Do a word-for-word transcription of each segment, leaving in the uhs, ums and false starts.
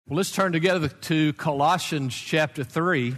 Well, let's turn together to Colossians chapter three.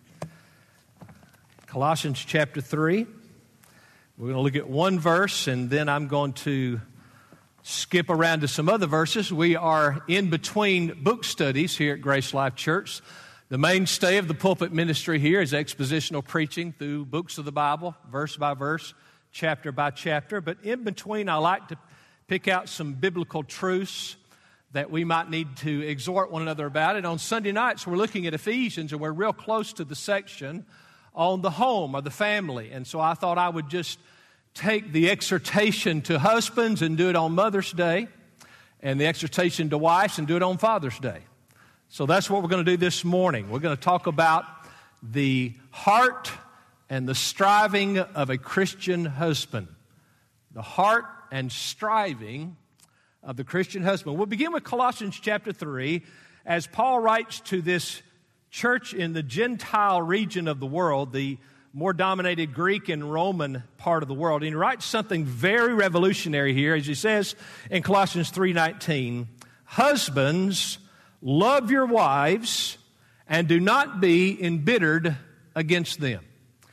Colossians chapter three. We're going to look at one verse, and then I'm going to skip around to some other verses. We are in between book studies here at Grace Life Church. The mainstay of the pulpit ministry here is expositional preaching through books of the Bible, verse by verse, chapter by chapter. But in between, I like to pick out some biblical truths that we might need to exhort one another about it. On Sunday nights, we're looking at Ephesians, and we're real close to the section on the home or the family. And so I thought I would just take the exhortation to husbands and do it on Mother's Day, and the exhortation to wives and do it on Father's Day. So that's what we're going to do this morning. We're going to talk about the heart and the striving of a Christian husband. The heart and striving of the Christian husband. We'll begin with Colossians chapter three, as Paul writes to this church in the Gentile region of the world, the more dominated Greek and Roman part of the world. And he writes something very revolutionary here, as he says in Colossians three nineteen, "Husbands, love your wives and do not be embittered against them."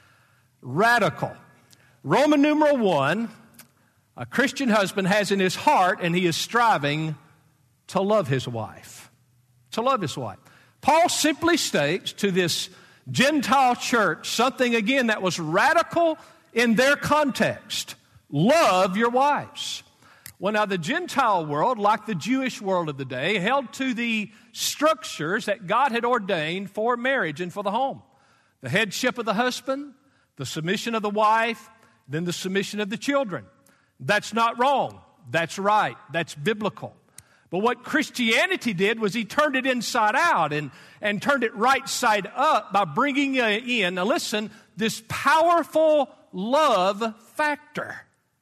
Radical. Roman numeral one, a Christian husband has in his heart, and he is striving to love his wife. To love his wife. Paul simply states to this Gentile church something, again, that was radical in their context. Love your wives. Well, now, the Gentile world, like the Jewish world of the day, held to the structures that God had ordained for marriage and for the home. The headship of the husband, the submission of the wife, then the submission of the children. That's not wrong. That's right. That's biblical. But what Christianity did was he turned it inside out and, and turned it right side up by bringing in, now listen, this powerful love factor.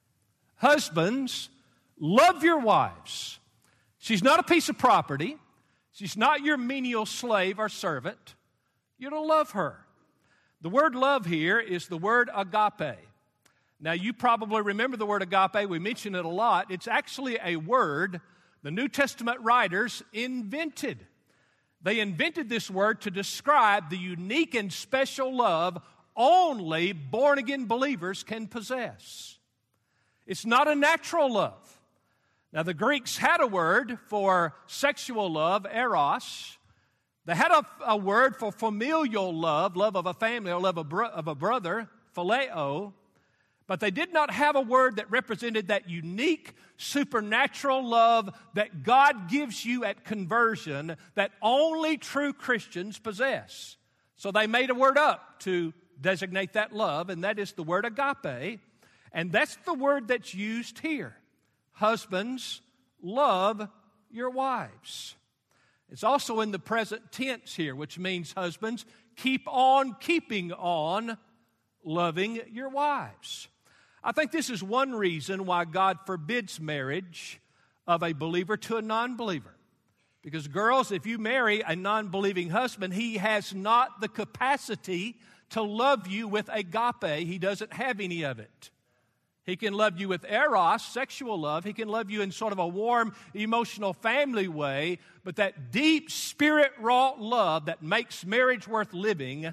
Husbands, love your wives. She's not a piece of property. She's not your menial slave or servant. You're to love her. The word love here is the word agape. Now, you probably remember the word agape. We mention it a lot. It's actually a word the New Testament writers invented. They invented this word to describe the unique and special love only born-again believers can possess. It's not a natural love. Now, the Greeks had a word for sexual love, eros. They had a, a word for familial love, love of a family or love of, bro- of a brother, phileo. But they did not have a word that represented that unique, supernatural love that God gives you at conversion that only true Christians possess. So they made a word up to designate that love, and that is the word agape. And that's the word that's used here. Husbands, love your wives. It's also in the present tense here, which means husbands, keep on keeping on loving your wives. I think this is one reason why God forbids marriage of a believer to a non-believer. Because girls, if you marry a non-believing husband, he has not the capacity to love you with agape. He doesn't have any of it. He can love you with eros, sexual love. He can love you in sort of a warm, emotional family way. But that deep, spirit-wrought love that makes marriage worth living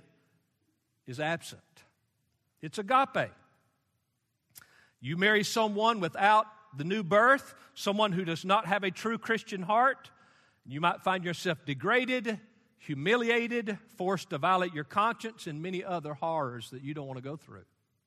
is absent. It's agape. You marry someone without the new birth, someone who does not have a true Christian heart, you might find yourself degraded, humiliated, forced to violate your conscience, and many other horrors that you don't want to go through.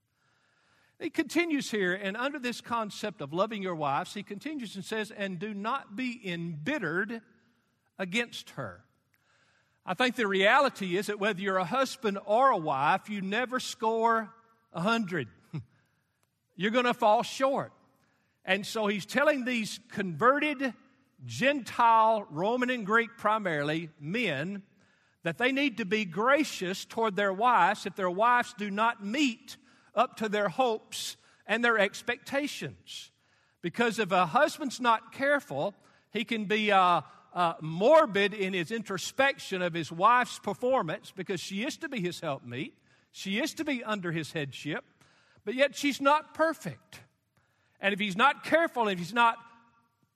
He continues here, and under this concept of loving your wives, he continues and says, and do not be embittered against her. I think the reality is that whether you're a husband or a wife, you never score a hundred. You're going to fall short. And so he's telling these converted Gentile, Roman and Greek primarily, men, that they need to be gracious toward their wives if their wives do not meet up to their hopes and their expectations. Because if a husband's not careful, he can be uh, uh, morbid in his introspection of his wife's performance because she is to be his helpmeet. She is to be under his headship. But yet she's not perfect. And if he's not careful, if he's not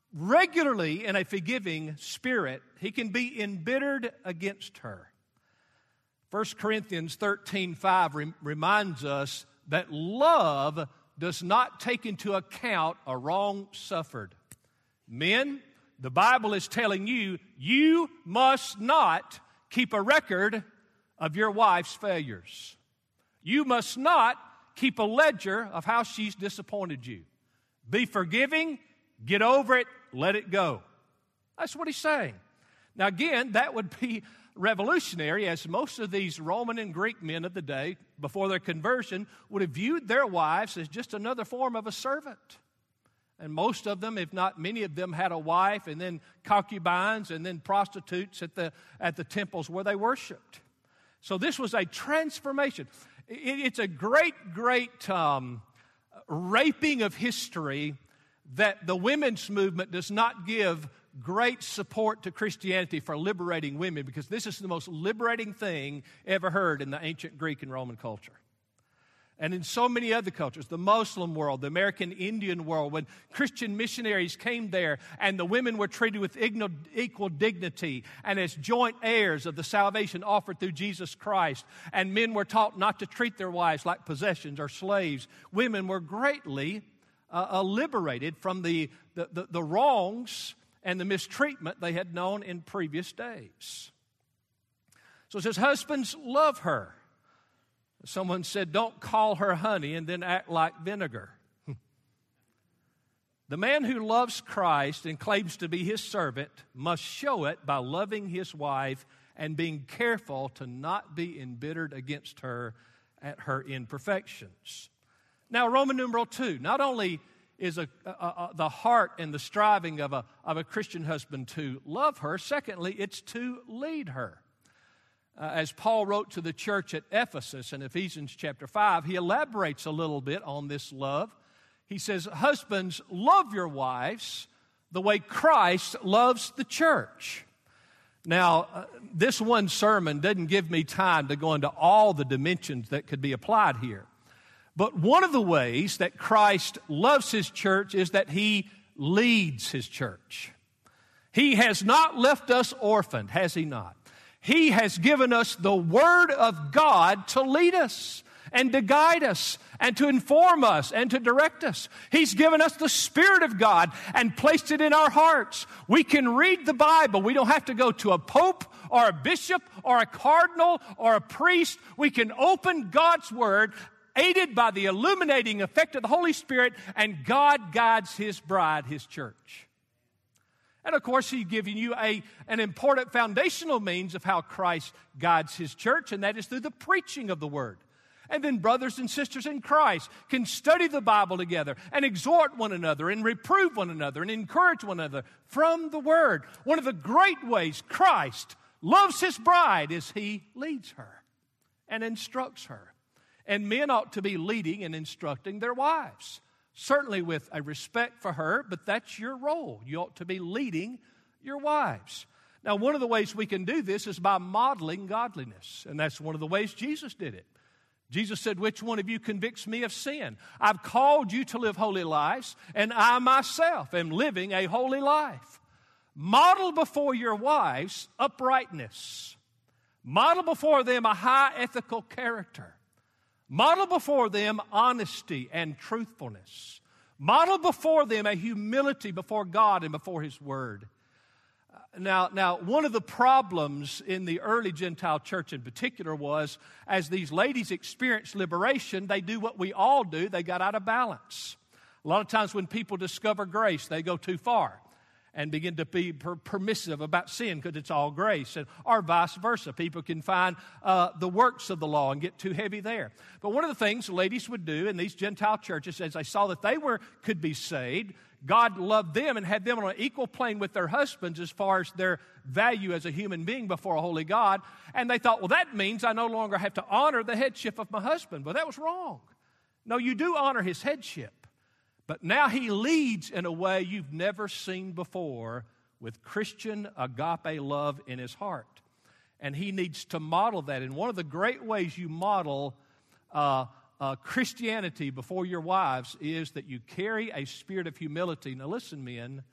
regularly in a forgiving spirit, he can be embittered against her. First Corinthians thirteen five rem- reminds us that love does not take into account a wrong suffered. Men, the Bible is telling you, you must not keep a record of your wife's failures. You must not keep a ledger of how she's disappointed you. Be forgiving, get over it, let it go. That's what he's saying. Now again, that would be revolutionary, as most of these Roman and Greek men of the day, before their conversion, would have viewed their wives as just another form of a servant. And most of them, if not many of them, had a wife and then concubines and then prostitutes at the, at the temples where they worshiped. So this was a transformation. It, it's a great, great um, raping of history that the women's movement does not give great support to Christianity for liberating women, because this is the most liberating thing ever heard in the ancient Greek and Roman culture. And in so many other cultures, the Muslim world, the American Indian world, when Christian missionaries came there and the women were treated with equal dignity and as joint heirs of the salvation offered through Jesus Christ, and men were taught not to treat their wives like possessions or slaves, women were greatly uh, uh, liberated from the, the, the, the wrongs and the mistreatment they had known in previous days. So it says, husbands, love her. Someone said, don't call her honey and then act like vinegar. The man who loves Christ and claims to be his servant must show it by loving his wife and being careful to not be embittered against her at her imperfections. Now, Roman numeral two, not only is a, a, a, the heart and the striving of a, of a Christian husband to love her, secondly, it's to lead her. Uh, as Paul wrote to the church at Ephesus in Ephesians chapter five, he elaborates a little bit on this love. He says, husbands, love your wives the way Christ loves the church. Now, uh, this one sermon doesn't give me time to go into all the dimensions that could be applied here. But one of the ways that Christ loves his church is that he leads his church. He has not left us orphaned, has he not? He has given us the Word of God to lead us and to guide us and to inform us and to direct us. He's given us the Spirit of God and placed it in our hearts. We can read the Bible. We don't have to go to a pope or a bishop or a cardinal or a priest. We can open God's Word, aided by the illuminating effect of the Holy Spirit, and God guides his bride, his church. And of course, he's giving you a, an important foundational means of how Christ guides his church, and that is through the preaching of the Word. And then brothers and sisters in Christ can study the Bible together and exhort one another and reprove one another and encourage one another from the Word. One of the great ways Christ loves his bride is he leads her and instructs her. And men ought to be leading and instructing their wives. Certainly with a respect for her, but that's your role. You ought to be leading your wives. Now, one of the ways we can do this is by modeling godliness, and that's one of the ways Jesus did it. Jesus said, which one of you convicts me of sin? I've called you to live holy lives, and I myself am living a holy life. Model before your wives uprightness. Model before them a high ethical character. Model before them honesty and truthfulness. Model before them a humility before God and before His Word. Now, now, one of the problems in the early Gentile church in particular was, as these ladies experienced liberation, they do what we all do. They got out of balance. A lot of times when people discover grace, they go too far and begin to be per- permissive about sin because it's all grace, and, or vice versa. People can find uh, the works of the law and get too heavy there. But one of the things ladies would do in these Gentile churches, as they saw that they were could be saved, God loved them and had them on an equal plane with their husbands as far as their value as a human being before a holy God. And they thought, well, that means I no longer have to honor the headship of my husband. But that was wrong. No, you do honor his headship. But now he leads in a way you've never seen before with Christian agape love in his heart. And he needs to model that. And one of the great ways you model uh, uh, Christianity before your wives is that you carry a spirit of humility. Now listen, men,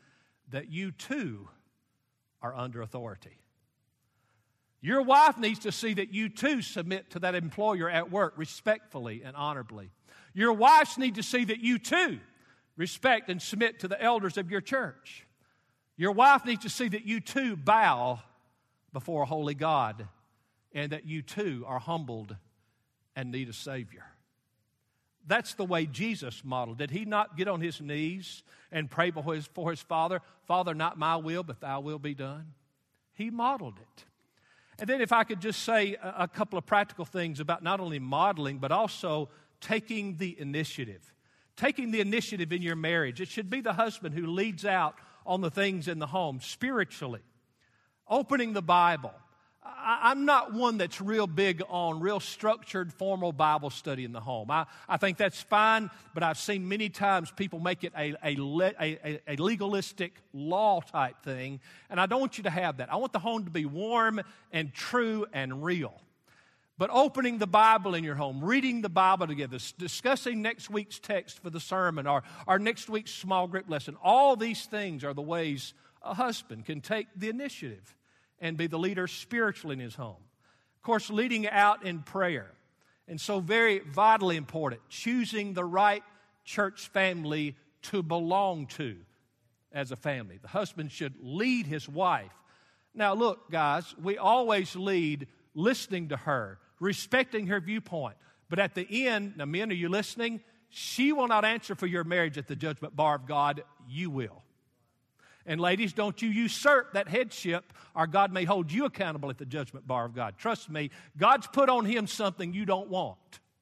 that you too are under authority. Your wife needs to see that you too submit to that employer at work respectfully and honorably. Your wives need to see that you too respect and submit to the elders of your church. Your wife needs to see that you too bow before a holy God and that you too are humbled and need a Savior. That's the way Jesus modeled. Did he not get on his knees and pray before his, for his Father, Father, not my will, but thy will be done? He modeled it. And then if I could just say a, a couple of practical things about not only modeling, but also taking the initiative. Taking the initiative in your marriage. It should be the husband who leads out on the things in the home spiritually. Opening the Bible. I, I'm not one that's real big on real structured, formal Bible study in the home. I, I think that's fine, but I've seen many times people make it a, a, a, a legalistic law type thing, and I don't want you to have that. I want the home to be warm and true and real. But opening the Bible in your home, reading the Bible together, discussing next week's text for the sermon or, or next week's small group lesson, all these things are the ways a husband can take the initiative and be the leader spiritually in his home. Of course, leading out in prayer. And so very vitally important, choosing the right church family to belong to as a family. The husband should lead his wife. Now look, guys, we always lead listening to her, respecting her viewpoint. But at the end, now men, are you listening? She will not answer for your marriage at the judgment bar of God. You will. And ladies, don't you usurp that headship, or God may hold you accountable at the judgment bar of God. Trust me, God's put on him something you don't want.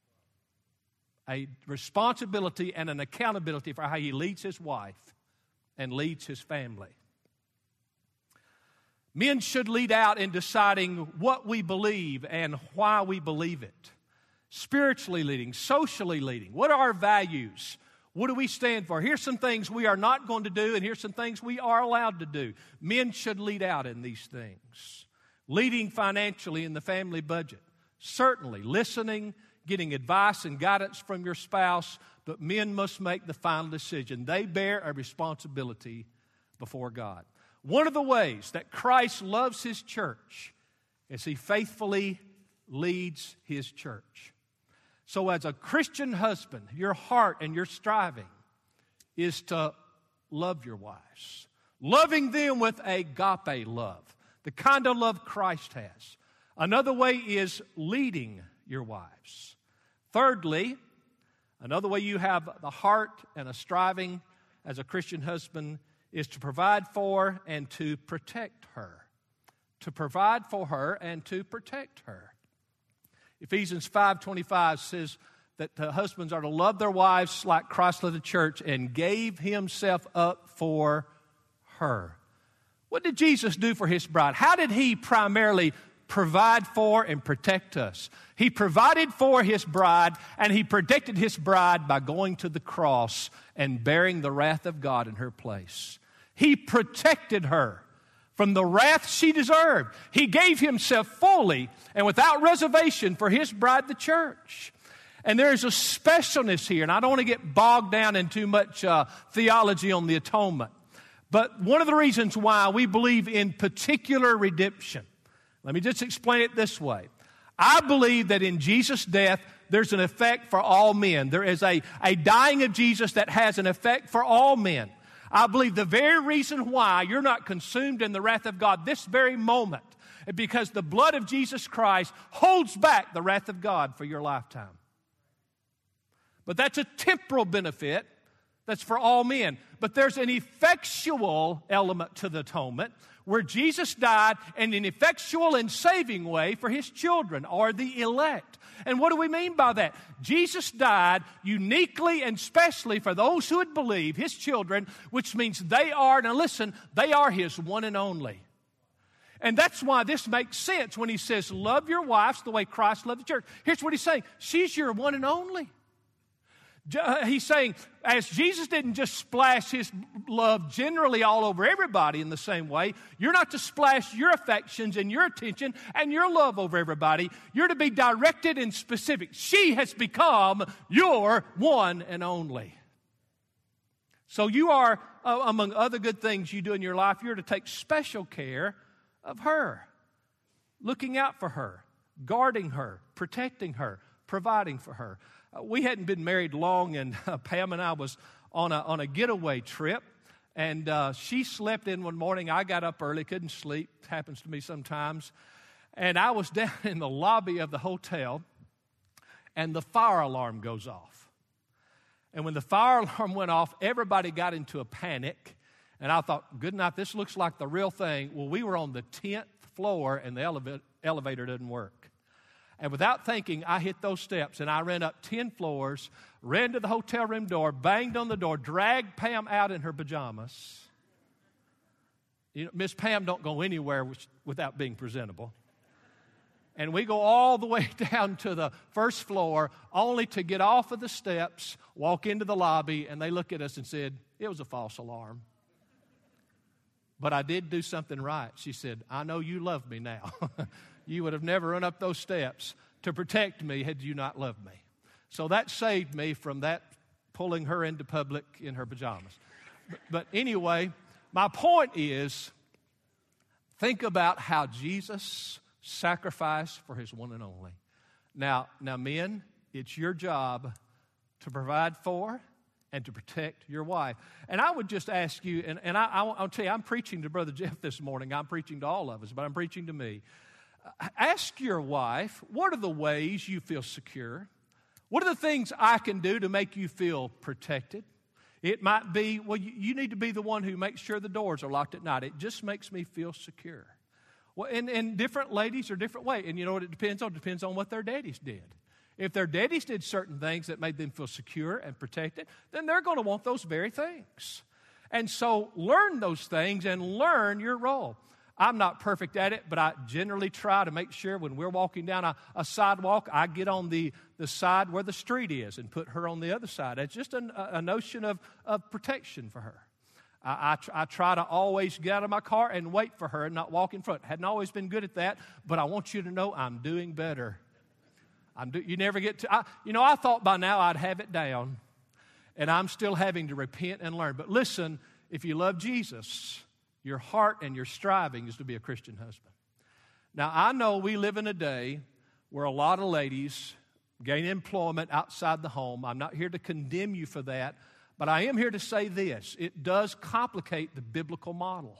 A responsibility and an accountability for how he leads his wife and leads his family. Men should lead out in deciding what we believe and why we believe it. Spiritually leading, socially leading. What are our values? What do we stand for? Here's some things we are not going to do, and here's some things we are allowed to do. Men should lead out in these things. Leading financially in the family budget. Certainly, listening, getting advice and guidance from your spouse, but men must make the final decision. They bear a responsibility before God. One of the ways that Christ loves his church is he faithfully leads his church. So as a Christian husband, your heart and your striving is to love your wives. Loving them with agape love, the kind of love Christ has. Another way is leading your wives. Thirdly, another way you have the heart and a striving as a Christian husband is to provide for and to protect her. To provide for her and to protect her. Ephesians five twenty-five says that the husbands are to love their wives like Christ loved the church and gave himself up for her. What did Jesus do for his bride? How did he primarily provide for and protect us? He provided for his bride, and he protected his bride by going to the cross and bearing the wrath of God in her place. He protected her from the wrath she deserved. He gave himself fully and without reservation for his bride, the church. And there is a specialness here, and I don't want to get bogged down in too much uh, theology on the atonement. But one of the reasons why we believe in particular redemption, let me just explain it this way. I believe that in Jesus' death, there's an effect for all men. There is a, a dying of Jesus that has an effect for all men. I believe the very reason why you're not consumed in the wrath of God this very moment is because the blood of Jesus Christ holds back the wrath of God for your lifetime. But that's a temporal benefit that's for all men. But there's an effectual element to the atonement where Jesus died in an effectual and saving way for his children or the elect. And what do we mean by that? Jesus died uniquely and specially for those who would believe, his children, which means they are, now listen, they are his one and only. And that's why this makes sense when he says, love your wives the way Christ loved the church. Here's what he's saying. She's your one and only. He's saying, as Jesus didn't just splash his love generally all over everybody in the same way, you're not to splash your affections and your attention and your love over everybody. You're to be directed and specific. She has become your one and only. So you are, uh, among other good things you do in your life, you're to take special care of her, looking out for her, guarding her, protecting her, providing for her. Uh, we hadn't been married long, and uh, Pam and I was on a, on a getaway trip, and uh, she slept in one morning. I got up early, couldn't sleep. It happens to me sometimes. And I was down in the lobby of the hotel, and the fire alarm goes off. And when the fire alarm went off, everybody got into a panic. And I thought, good night, this looks like the real thing. Well, we were on the tenth floor, and the eleva- elevator didn't work. And without thinking, I hit those steps, and I ran up ten floors, ran to the hotel room door, banged on the door, dragged Pam out in her pajamas. You know, Miss Pam don't go anywhere without being presentable. And we go all the way down to the first floor, only to get off of the steps, walk into the lobby, and they look at us and said, it was a false alarm. But I did do something right. She said, I know you love me now. You would have never run up those steps to protect me had you not loved me. So that saved me from that pulling her into public in her pajamas. But, but anyway, my point is, think about how Jesus sacrificed for his one and only. Now, now, men, it's your job to provide for and to protect your wife. And I would just ask you, and, and I, I, I'll tell you, I'm preaching to Brother Jeff this morning. I'm preaching to all of us, but I'm preaching to me. Uh, ask your wife, what are the ways you feel secure? What are the things I can do to make you feel protected? It might be, well, you, you need to be the one who makes sure the doors are locked at night. It just makes me feel secure. Well, and, and different ladies are different ways. And you know what it depends on? It depends on what their daddies did. If their daddies did certain things that made them feel secure and protected, then they're going to want those very things. And so learn those things and learn your role. I'm not perfect at it, but I generally try to make sure when we're walking down a, a sidewalk, I get on the, the side where the street is and put her on the other side. It's just an, a notion of, of protection for her. I, I, tr- I try to always get out of my car and wait for her and not walk in front. Hadn't always been good at that, but I want you to know I'm doing better. I'm do- you never get to, I, you know, I thought by now I'd have it down, and I'm still having to repent and learn. But listen, if you love Jesus, your heart and your striving is to be a Christian husband. Now, I know we live in a day where a lot of ladies gain employment outside the home. I'm not here to condemn you for that, but I am here to say this. It does complicate the biblical model.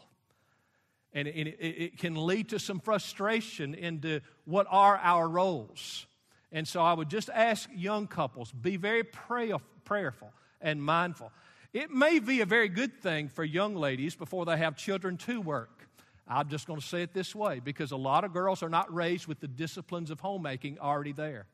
And it, it, it can lead to some frustration into what are our roles. And so I would just ask young couples, be very pray, prayerful and mindful. It may be a very good thing for young ladies before they have children to work. I'm just going to say it this way, because a lot of girls are not raised with the disciplines of homemaking already there.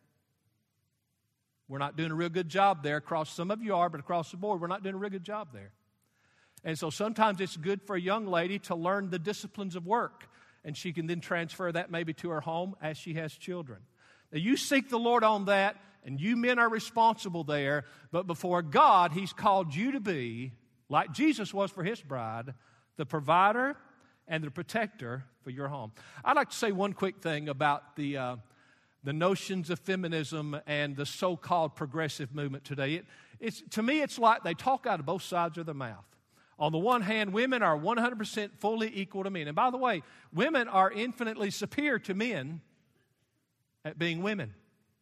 We're not doing a real good job there. Across, some of you are, but across the board, we're not doing a real good job there. And so sometimes it's good for a young lady to learn the disciplines of work, and she can then transfer that maybe to her home as she has children. Now, you seek the Lord on that, and you men are responsible there, but before God, He's called you to be, like Jesus was for His bride, the provider and the protector for your home. I'd like to say one quick thing about the uh, the notions of feminism and the so-called progressive movement today. It, it's, to me, it's like they talk out of both sides of their mouth. On the one hand, women are one hundred percent fully equal to men. And by the way, women are infinitely superior to men at being women.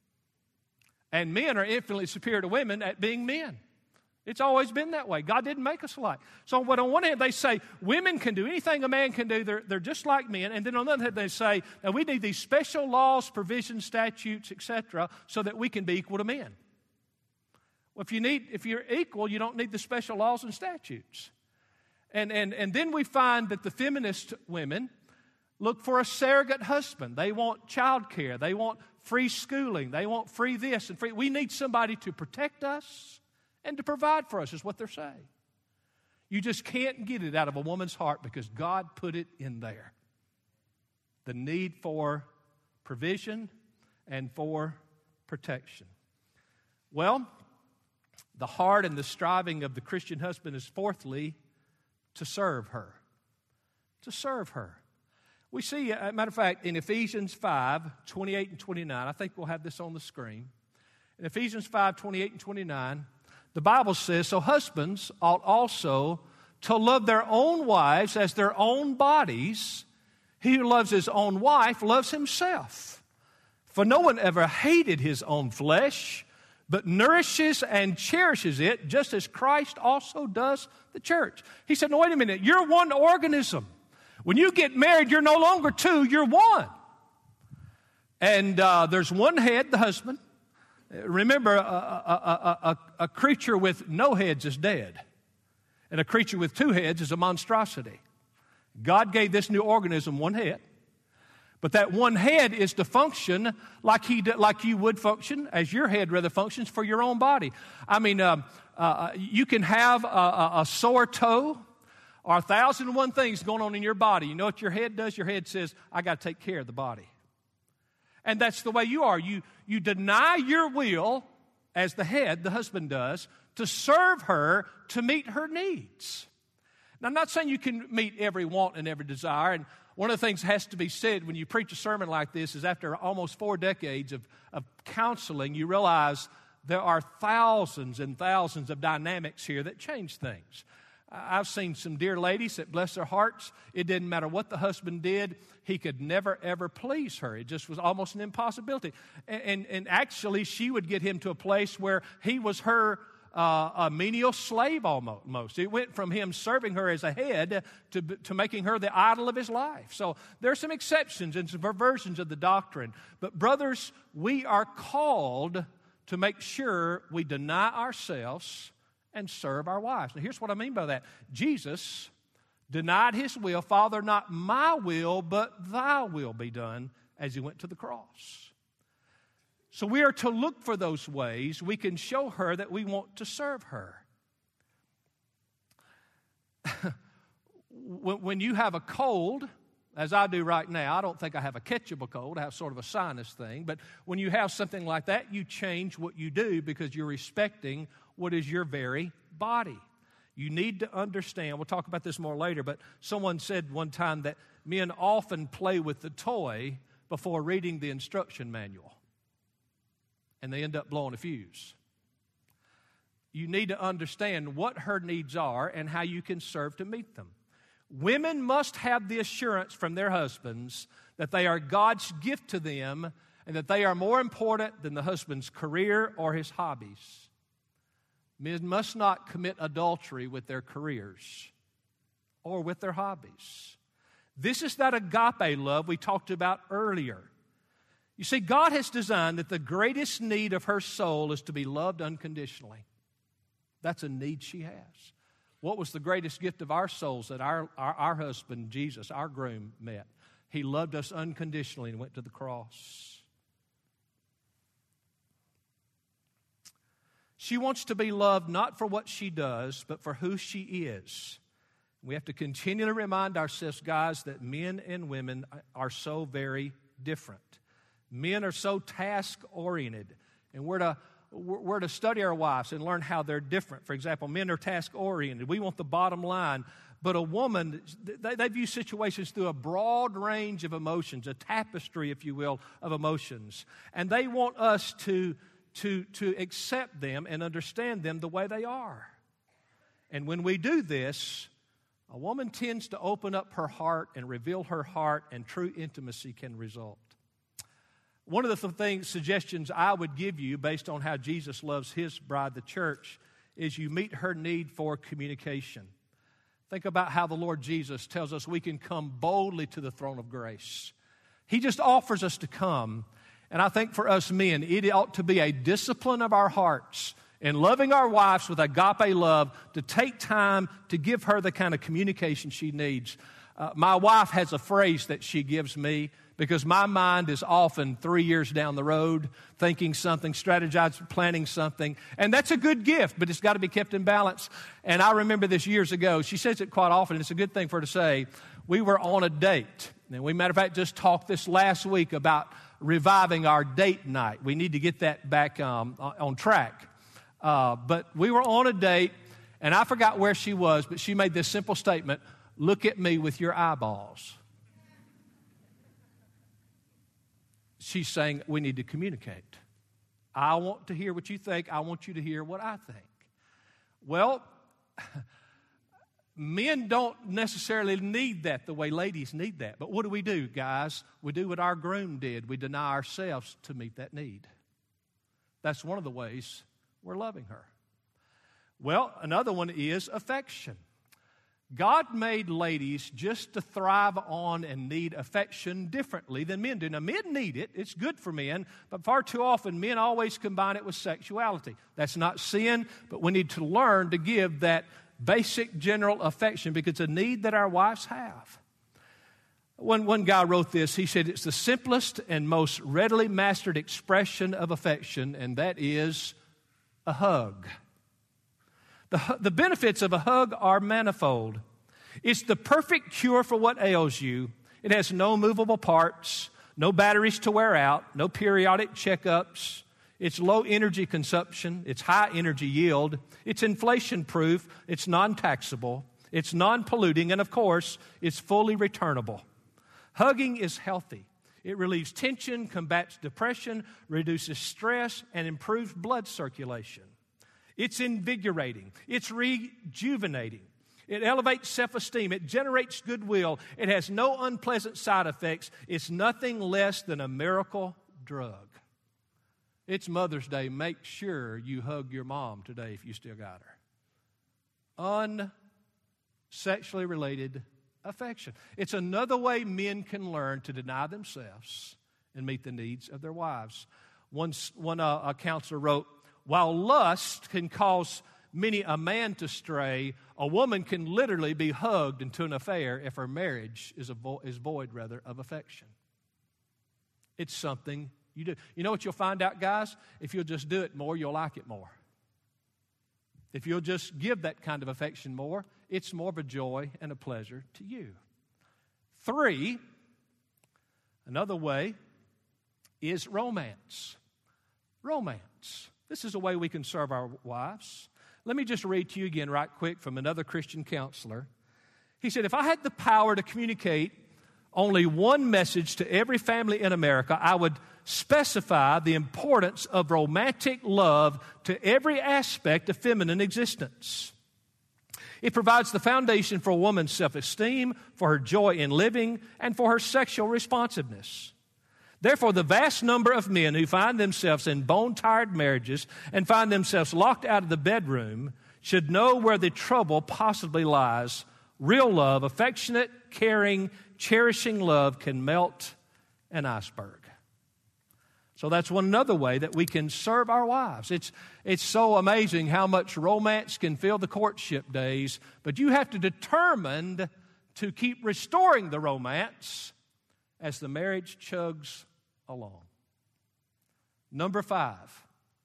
And men are infinitely superior to women at being men. It's always been that way. God didn't make us alike. So but on one hand, they say women can do anything a man can do. They're, they're just like men. And then on the other hand, they say, now we need these special laws, provisions, statutes, et cetera, so that we can be equal to men. Well, if, you need, if you're equal, you don't need the special laws and statutes. And, and, and then we find that the feminist women look for a surrogate husband. They want child care. They want free schooling. They want free this and free. We need somebody to protect us and to provide for us, is what they're saying. You just can't get it out of a woman's heart because God put it in there. The need for provision and for protection. Well, the heart and the striving of the Christian husband is fourthly, to serve her. To serve her. We see, as a matter of fact, in Ephesians five, twenty-eight and twenty-nine, I think we'll have this on the screen. In Ephesians five, twenty-eight and twenty-nine, The Bible says, so husbands ought also to love their own wives as their own bodies. He who loves his own wife loves himself. For no one ever hated his own flesh, but nourishes and cherishes it, just as Christ also does the church. He said, no, wait a minute, you're one organism. When you get married, you're no longer two, you're one. And uh, there's one head, the husband. Remember, a, a, a, a, a creature with no heads is dead. And a creature with two heads is a monstrosity. God gave this new organism one head. But that one head is to function like he like you would function, as your head rather functions for your own body. I mean, uh, uh, you can have a, a, a sore toe or a thousand and one things going on in your body. You know what your head does? Your head says, I got to take care of the body. And that's the way you are. You, you deny your will, as the head, the husband does, to serve her, to meet her needs. Now, I'm not saying you can meet every want and every desire. And one of the things that has to be said when you preach a sermon like this is after almost four decades of, of counseling, you realize there are thousands and thousands of dynamics here that change things. I've seen some dear ladies that, bless their hearts, it didn't matter what the husband did, he could never, ever please her. It just was almost an impossibility. And, and, and actually, she would get him to a place where he was her uh, a menial slave almost. It went from him serving her as a head to, to making her the idol of his life. So there are some exceptions and some perversions of the doctrine. But brothers, we are called to make sure we deny ourselves and serve our wives. Now, here's what I mean by that. Jesus denied his will. Father, not my will, but thy will be done, as he went to the cross. So we are to look for those ways we can show her that we want to serve her. When you have a cold, as I do right now, I don't think I have a catchable cold. I have sort of a sinus thing. But when you have something like that, you change what you do because you're respecting what is your very body. You need to understand, we'll talk about this more later, but someone said one time that men often play with the toy before reading the instruction manual, and they end up blowing a fuse. You need to understand what her needs are and how you can serve to meet them. Women must have the assurance from their husbands that they are God's gift to them and that they are more important than the husband's career or his hobbies. Men must not commit adultery with their careers or with their hobbies. This is that agape love we talked about earlier. You see, God has designed that the greatest need of her soul is to be loved unconditionally. That's a need she has. What was the greatest gift of our souls that our, our, our husband, Jesus, our groom, met? He loved us unconditionally and went to the cross. She wants to be loved not for what she does, but for who she is. We have to continually remind ourselves, guys, that men and women are so very different. Men are so task-oriented, and we're to, we're to study our wives and learn how they're different. For example, men are task-oriented. We want the bottom line. But a woman, they, they view situations through a broad range of emotions, a tapestry, if you will, of emotions. And they want us to To, to accept them and understand them the way they are. And when we do this, a woman tends to open up her heart and reveal her heart, and true intimacy can result. One of the things, suggestions I would give you based on how Jesus loves his bride, the church, is you meet her need for communication. Think about how the Lord Jesus tells us we can come boldly to the throne of grace. He just offers us to come. And I think for us men, it ought to be a discipline of our hearts in loving our wives with agape love to take time to give her the kind of communication she needs. Uh, my wife has a phrase that she gives me because my mind is often three years down the road thinking something, strategizing, planning something. And that's a good gift, but it's got to be kept in balance. And I remember this years ago. She says it quite often. It's a good thing for her to say. We were on a date. And we, matter of fact, just talked this last week about reviving our date night. We need to get that back um, on track. Uh, but we were on a date, and I forgot where she was, but she made this simple statement, "Look at me with your eyeballs." She's saying we need to communicate. I want to hear what you think. I want you to hear what I think. Well, men don't necessarily need that the way ladies need that. But what do we do, guys? We do what our groom did. We deny ourselves to meet that need. That's one of the ways we're loving her. Well, another one is affection. God made ladies just to thrive on and need affection differently than men do. Now, men need it. It's good for men. But far too often, men always combine it with sexuality. That's not sin, but we need to learn to give that basic general affection because it's a need that our wives have. One, one guy wrote this. He said, it's the simplest and most readily mastered expression of affection, and that is a hug. The, the benefits of a hug are manifold. It's the perfect cure for what ails you. It has no movable parts, no batteries to wear out, no periodic checkups. It's low energy consumption. It's high energy yield. It's inflation proof. It's non-taxable. It's non-polluting. And of course, it's fully returnable. Hugging is healthy. It relieves tension, combats depression, reduces stress, and improves blood circulation. It's invigorating. It's rejuvenating. It elevates self-esteem. It generates goodwill. It has no unpleasant side effects. It's nothing less than a miracle drug. It's Mother's Day. Make sure you hug your mom today if you still got her. Unsexually related affection. It's another way men can learn to deny themselves and meet the needs of their wives. One, one uh, a counselor wrote, while lust can cause many a man to stray, a woman can literally be hugged into an affair if her marriage is, a vo- is void, rather, of affection. It's something you do. You know what you'll find out, guys? If you'll just do it more, you'll like it more. If you'll just give that kind of affection more, it's more of a joy and a pleasure to you. Three, another way is romance. Romance. This is a way we can serve our wives. Let me just read to you again right quick from another Christian counselor. He said, if I had the power to communicate only one message to every family in America, I would specify the importance of romantic love to every aspect of feminine existence. It provides the foundation for a woman's self-esteem, for her joy in living, and for her sexual responsiveness. Therefore, the vast number of men who find themselves in bone-tired marriages and find themselves locked out of the bedroom should know where the trouble possibly lies. Real love, affectionate, caring, cherishing love can melt an iceberg. So that's one another way that we can serve our wives. It's, it's so amazing how much romance can fill the courtship days, but you have to determine to keep restoring the romance as the marriage chugs along. Number five,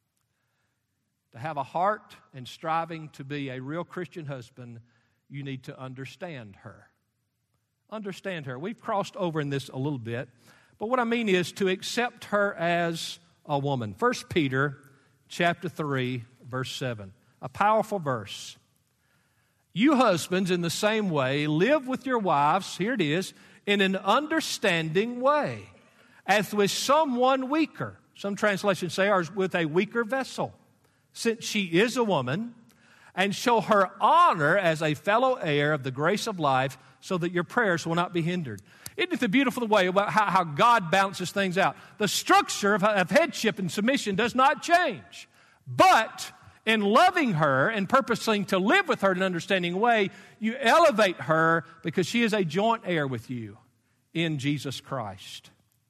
to have a heart and striving to be a real Christian husband, you need to understand her. Understand her. We've crossed over in this a little bit, but what I mean is to accept her as a woman. First Peter chapter three, verse seven, a powerful verse. You husbands, in the same way, live with your wives, here it is, in an understanding way, as with someone weaker. Some translations say, or with a weaker vessel, since she is a woman, and show her honor as a fellow heir of the grace of life, so that your prayers will not be hindered. Isn't it the beautiful way about how, how God balances things out? The structure of, of headship and submission does not change. But in loving her and purposing to live with her in an understanding way, you elevate her because she is a joint heir with you in Jesus Christ.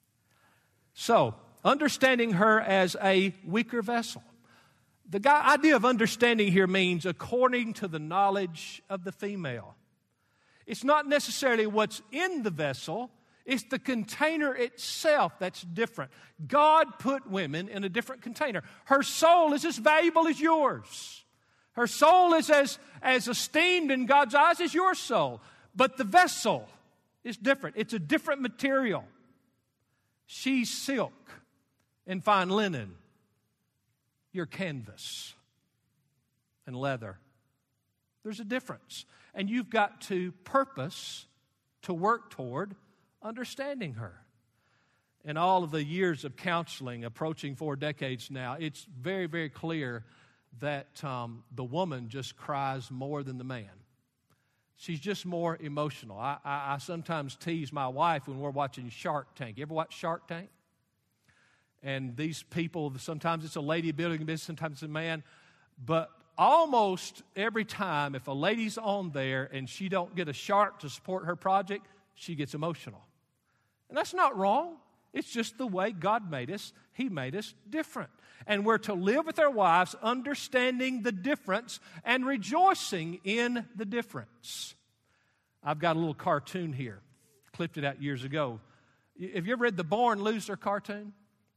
So, understanding her as a weaker vessel. The guy, idea of understanding here means according to the knowledge of the female. It's not necessarily what's in the vessel, it's the container itself that's different. God put women in a different container. Her soul is as valuable as yours. Her soul is as, as esteemed in God's eyes as your soul. But the vessel is different. It's a different material. She's silk and fine linen. You're canvas and leather. There's a difference. And you've got to purpose to work toward understanding her. In all of the years of counseling, approaching four decades now, it's very, very clear that um, the woman just cries more than the man. She's just more emotional. I, I, I sometimes tease my wife when we're watching Shark Tank. You ever watch Shark Tank? And these people, sometimes it's a lady building a business, sometimes it's a man. But almost every time, if a lady's on there and she don't get a shark to support her project, she gets emotional. And that's not wrong. It's just the way God made us. He made us different. And we're to live with our wives, understanding the difference and rejoicing in the difference. I've got a little cartoon here. Clipped it out years ago. Have you ever read the Born Loser cartoon?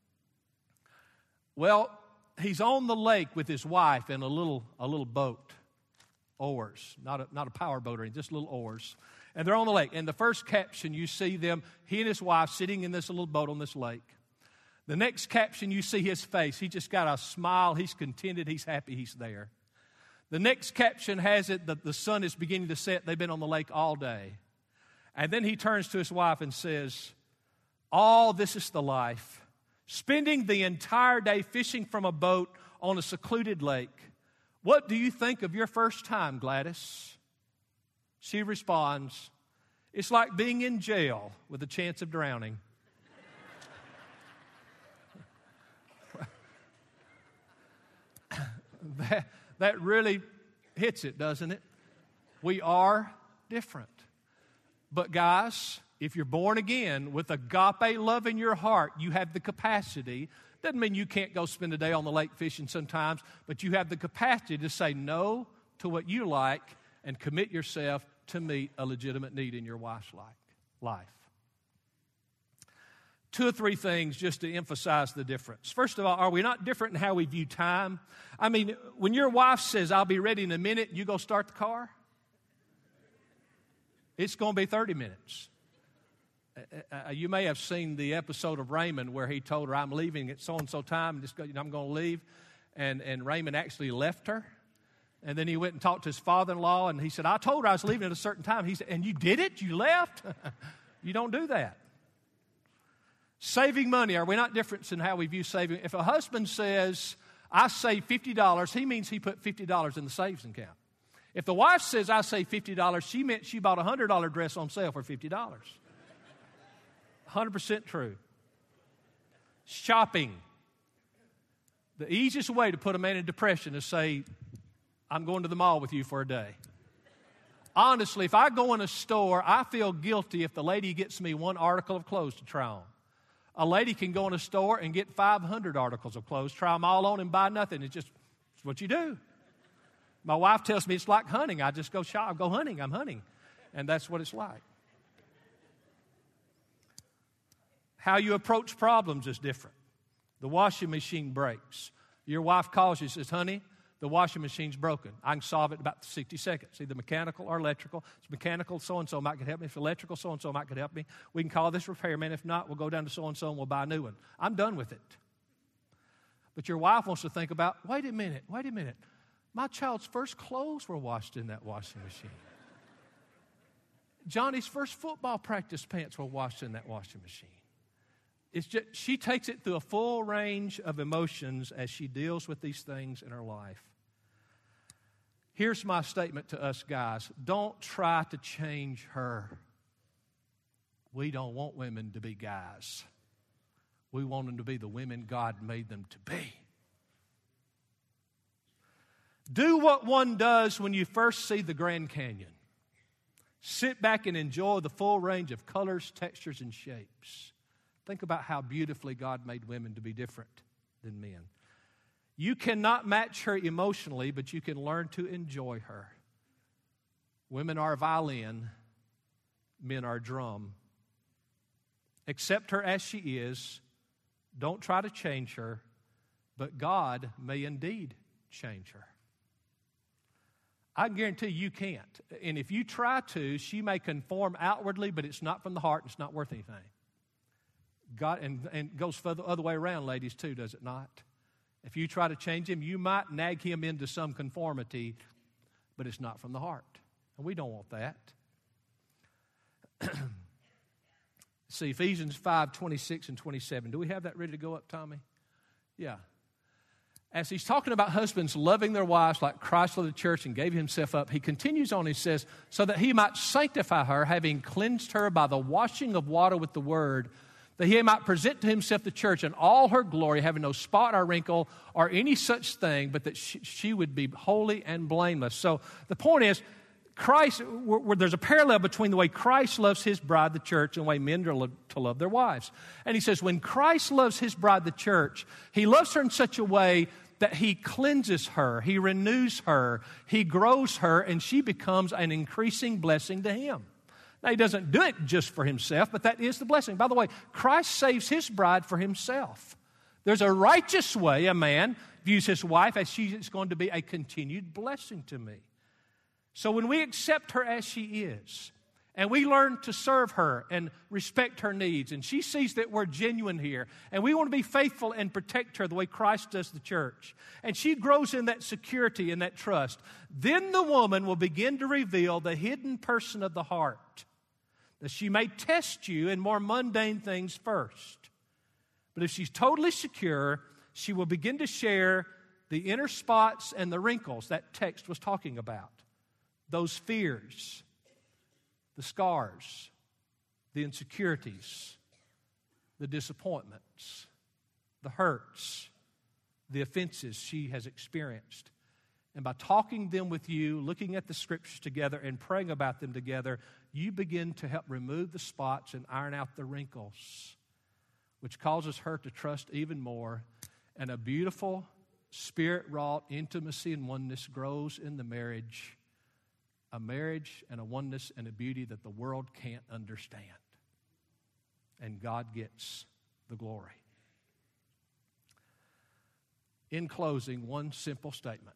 Well, he's on the lake with his wife in a little a little boat. Oars. Not a, not a power boat or anything, just little oars. And they're on the lake. And the first caption, you see them, he and his wife sitting in this little boat on this lake. The next caption, you see his face. He just got a smile. He's contented. He's happy he's there. The next caption has it that the sun is beginning to set. They've been on the lake all day. And then he turns to his wife and says, "All this is the life. Spending the entire day fishing from a boat on a secluded lake. What do you think of your first time, Gladys?" She responds, "It's like being in jail with a chance of drowning." that, that really hits it, doesn't it? We are different. But guys, if you're born again with agape love in your heart, you have the capacity. Doesn't mean you can't go spend a day on the lake fishing sometimes, but you have the capacity to say no to what you like and commit yourself to meet a legitimate need in your wife's life. Two or three things just to emphasize the difference. First of all, are we not different in how we view time? I mean, when your wife says, "I'll be ready in a minute," you go start the car, it's going to be thirty minutes. Uh, you may have seen the episode of Raymond where he told her, "I'm leaving at so-and-so time, and just go, you know, I'm going to leave." And, and Raymond actually left her. And then he went and talked to his father-in-law, and he said, "I told her I was leaving at a certain time." He said, "And you did it? You left?" You don't do that. Saving money. Are we not different in how we view saving? If a husband says, "I save fifty dollars, he means he put fifty dollars in the savings account. If the wife says, "I save fifty dollars, she meant she bought a one hundred dollars dress on sale for fifty dollars. one hundred percent true. Shopping. The easiest way to put a man in depression is say, "I'm going to the mall with you for a day." Honestly, if I go in a store, I feel guilty if the lady gets me one article of clothes to try on. A lady can go in a store and get five hundred articles of clothes, try them all on and buy nothing. It's just it's what you do. My wife tells me it's like hunting. I just go shop, go hunting, I'm hunting. And that's what it's like. How you approach problems is different. The washing machine breaks. Your wife calls you and says, "Honey, the washing machine's broken. I can solve it in about sixty seconds. Either mechanical or electrical. It's mechanical, so-and-so might could help me. If it's electrical, so-and-so might could help me. We can call this repairman. If not, we'll go down to so-and-so and we'll buy a new one." I'm done with it. But your wife wants to think about, wait a minute, wait a minute. My child's first clothes were washed in that washing machine. Johnny's first football practice pants were washed in that washing machine. It's just, she takes it through a full range of emotions as she deals with these things in her life. Here's my statement to us guys. Don't try to change her. We don't want women to be guys. We want them to be the women God made them to be. Do what one does when you first see the Grand Canyon. Sit back and enjoy the full range of colors, textures, and shapes. Think about how beautifully God made women to be different than men. You cannot match her emotionally, but you can learn to enjoy her. Women are a violin, men are a drum. Accept her as she is. Don't try to change her, but God may indeed change her. I guarantee you can't. And if you try to, she may conform outwardly, but it's not from the heart, and it's not worth anything. God, and, and goes the other way around, ladies, too, does it not? If you try to change him, you might nag him into some conformity, but it's not from the heart. And we don't want that. See, Ephesians five, twenty-six and twenty-seven. Do we have that ready to go up, Tommy? Yeah. as he's talking about husbands loving their wives like Christ loved the church and gave himself up, he continues on, he says, so that he might sanctify her, having cleansed her by the washing of water with the word, that he might present to himself the church in all her glory, having no spot or wrinkle or any such thing, but that she, she would be holy and blameless. So the point is, Christ, where, where there's a parallel between the way Christ loves his bride, the church, and the way men are lo- to love their wives. And he says, when Christ loves his bride, the church, he loves her in such a way that he cleanses her, he renews her, he grows her, and she becomes an increasing blessing to him. Now, he doesn't do it just for himself, but that is the blessing. By the way, Christ saves his bride for himself. There's a righteous way a man views his wife as she is going to be a continued blessing to me. So when we accept her as she is, and we learn to serve her and respect her needs, and she sees that we're genuine here, and we want to be faithful and protect her the way Christ does the church, and she grows in that security and that trust, then the woman will begin to reveal the hidden person of the heart, that she may test you in more mundane things first. But if she's totally secure, she will begin to share the inner spots and the wrinkles that text was talking about. Those fears, the scars, the insecurities, the disappointments, the hurts, the offenses she has experienced. And by talking them with you, looking at the scriptures together and praying about them together, you begin to help remove the spots and iron out the wrinkles, which causes her to trust even more. And a beautiful, spirit-wrought intimacy and oneness grows in the marriage. A marriage and a oneness and a beauty that the world can't understand. And God gets the glory. In closing, one simple statement.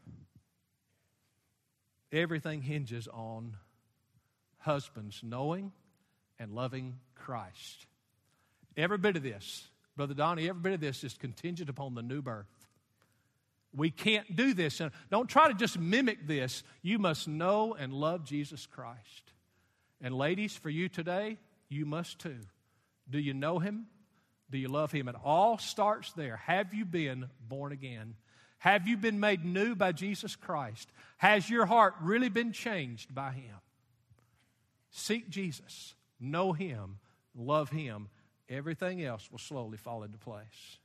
Everything hinges on husbands knowing and loving Christ. Every bit of this, Brother Donnie, every bit of this is contingent upon the new birth. We can't do this. Don't try to just mimic this. You must know and love Jesus Christ. And ladies, for you today, you must too. Do you know him? Do you love him? It all starts there. Have you been born again? Have you been made new by Jesus Christ? Has your heart really been changed by him? Seek Jesus. Know him. Love him. Everything else will slowly fall into place.